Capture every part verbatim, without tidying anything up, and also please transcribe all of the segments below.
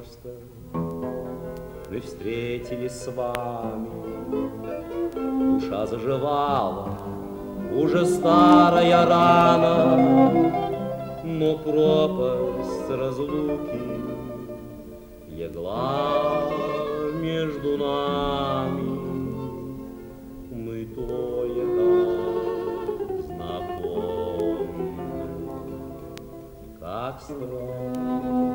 просто мы встретились с вами. Душа заживала, уже старая рана, но пропасть разлуки легла между нами. Мы только знакомы, как странно.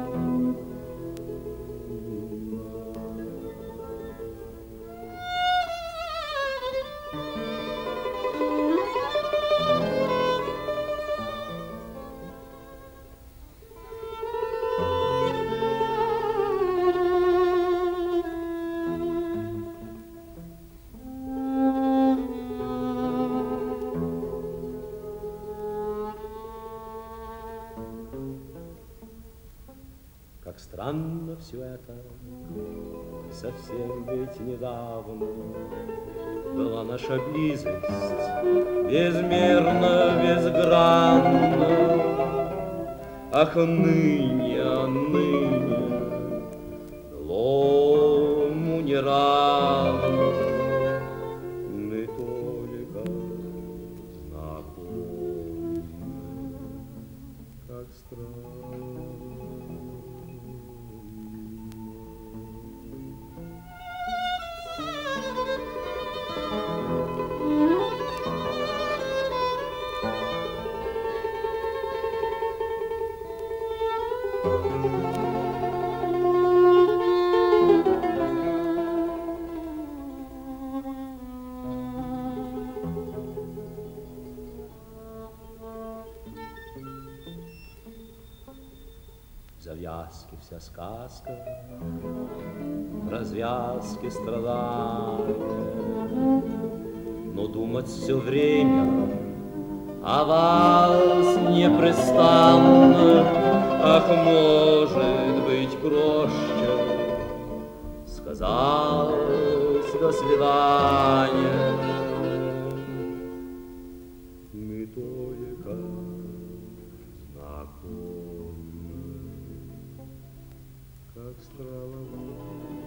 Как странно все это, совсем ведь недавно была наша близость, безмерно, безгранна. Ах, ныне, а ныне лому не равно, мы только знакомы, как странно. В завязке вся сказка, в развязке страдания, но думать все время о вас непрестанно. Ах, может быть, проще сказать до свидания. Мы только знакомы, как странно.